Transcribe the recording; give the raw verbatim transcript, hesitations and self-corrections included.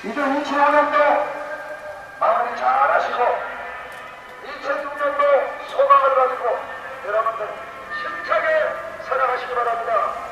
이천이십오 년도 마무리 잘 하시고 이천육 년도 소망을 가지고 여러분들 힘차게 살아가시기 바랍니다.